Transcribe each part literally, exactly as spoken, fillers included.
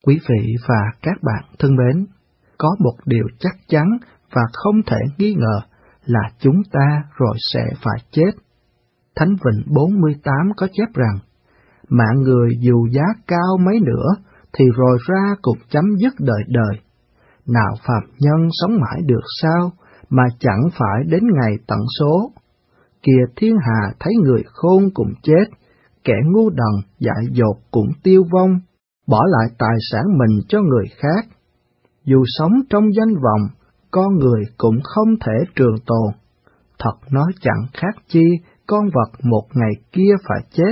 Quý vị và các bạn thân mến, có một điều chắc chắn và không thể nghi ngờ là chúng ta rồi sẽ phải chết. Thánh Vịnh bốn mươi tám có chép rằng, mạng người dù giá cao mấy nữa thì rồi ra cũng chấm dứt đời đời. Nào phàm nhân sống mãi được sao, mà chẳng phải đến ngày tận số. Kìa thiên hà thấy người khôn cũng chết, kẻ ngu đần dại dột cũng tiêu vong, bỏ lại tài sản mình cho người khác. Dù sống trong danh vọng, con người cũng không thể trường tồn. Thật nói chẳng khác chi, con vật một ngày kia phải chết.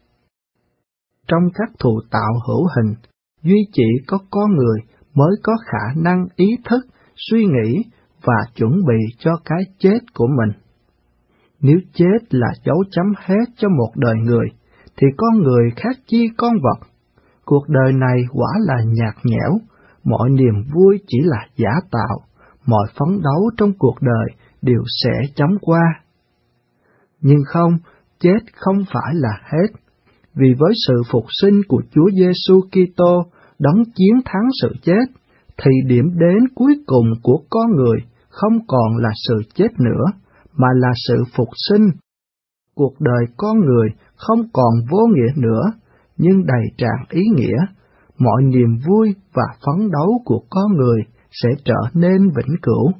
Trong các thụ tạo hữu hình, duy chỉ có con người mới có khả năng ý thức, suy nghĩ và chuẩn bị cho cái chết của mình. Nếu chết là dấu chấm hết cho một đời người, thì con người khác chi con vật. Cuộc đời này quả là nhạt nhẽo, mọi niềm vui chỉ là giả tạo, mọi phấn đấu trong cuộc đời đều sẽ chấm qua. Nhưng không, chết không phải là hết, vì với sự phục sinh của Chúa Giêsu Kitô đấng chiến thắng sự chết, thì điểm đến cuối cùng của con người không còn là sự chết nữa, mà là sự phục sinh. Cuộc đời con người không còn vô nghĩa nữa, nhưng đầy tràn ý nghĩa. Mọi niềm vui và phấn đấu của con người sẽ trở nên vĩnh cửu.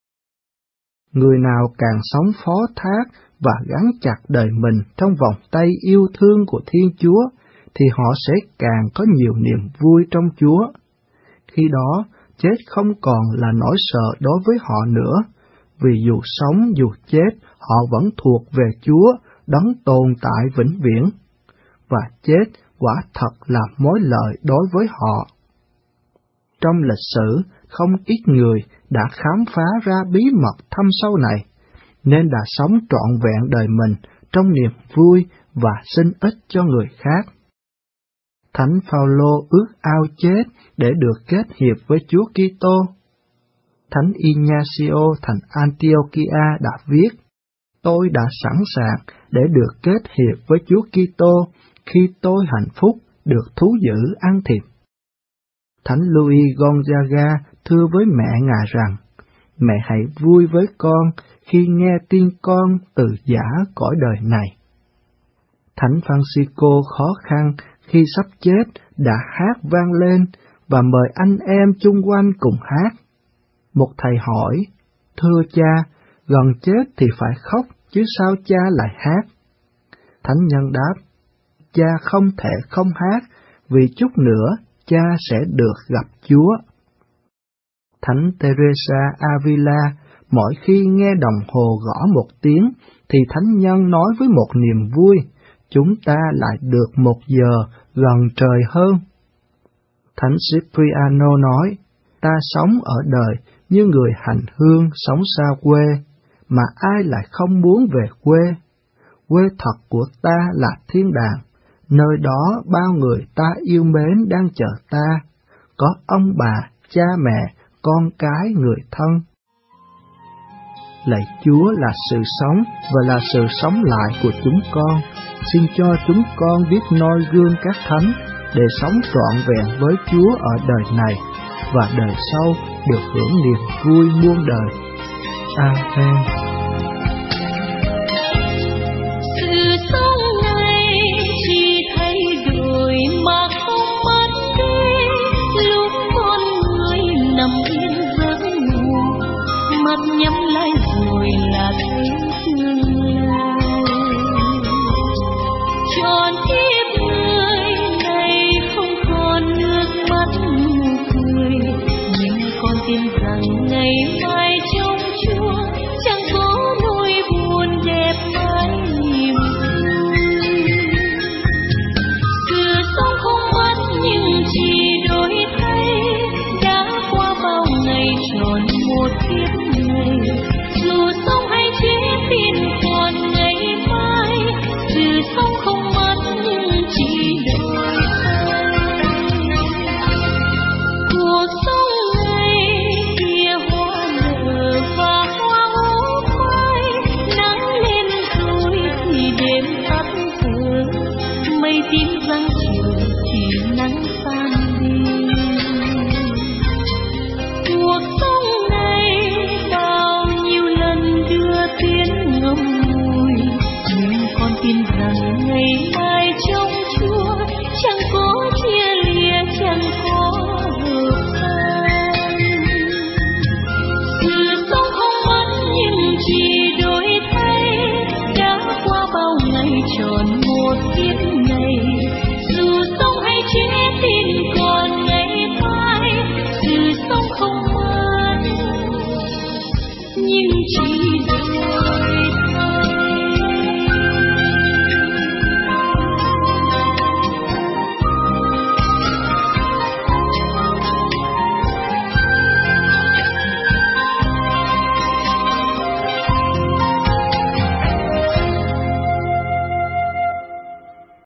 Người nào càng sống phó thác và gắn chặt đời mình trong vòng tay yêu thương của Thiên Chúa, thì họ sẽ càng có nhiều niềm vui trong Chúa. Khi đó, chết không còn là nỗi sợ đối với họ nữa, vì dù sống dù chết, họ vẫn thuộc về Chúa, đấng tồn tại vĩnh viễn. Và chết quả thật là mối lợi đối với họ. Trong lịch sử, không ít người đã khám phá ra bí mật thâm sâu này, nên đã sống trọn vẹn đời mình trong niềm vui và sinh ích cho người khác. Thánh Phaolô ước ao chết để được kết hiệp với Chúa Kitô. Thánh Ignacio thành Antiochia đã viết: Tôi đã sẵn sàng để được kết hiệp với Chúa Kitô khi tôi hạnh phúc được thú dữ ăn thịt. Thánh Louis Gonzaga thưa với mẹ Ngài rằng, mẹ hãy vui với con khi nghe tin con từ giã cõi đời này. Thánh Francisco khó khăn khi sắp chết đã hát vang lên và mời anh em chung quanh cùng hát. Một thầy hỏi, thưa cha, gần chết thì phải khóc, chứ sao cha lại hát? Thánh nhân đáp, cha không thể không hát, vì chút nữa cha sẽ được gặp Chúa. Thánh Teresa Avila, mỗi khi nghe đồng hồ gõ một tiếng, thì thánh nhân nói với một niềm vui, chúng ta lại được một giờ gần trời hơn. Thánh Cipriano nói, ta sống ở đời như người hành hương sống xa quê, mà ai lại không muốn về quê? Quê thật của ta là thiên đàng, nơi đó bao người ta yêu mến đang chờ ta, có ông bà, cha mẹ, con cái, người thân. Lạy Chúa là sự sống và là sự sống lại của chúng con, xin cho chúng con biết noi gương các thánh để sống trọn vẹn với Chúa ở đời này và đời sau được hưởng niềm vui muôn đời. Amen. Sự sống này chỉ thay đổi mà không mất đi, lúc con người nằm yên giấc ngủ, mắt nhắm lại rồi là thấy tương lai. Trọn kiếp người này không còn nước mắt nụ cười, nhưng con tin rằng ngày mai trong Chúa chẳng có nỗi buồn đẹp mãi niềm vui. Sự sống không mất nhưng chỉ đổi thay, đã qua bao ngày tròn một kiếp người. Dù sống hay chết tin còn ngày mai, sự sống không mất nhưng chỉ đổi thay. Cuộc sống này kia hoa tin rằng ngày mai trong Chúa chẳng có chia lìa, chẳng có hợp tan. Sự sống không mất nhưng chỉ đổi thay, đã qua bao ngày tròn một kiếp này. Dù sống hay chết tin còn ngày mai, sự sống không mất nhưng chỉ đổi.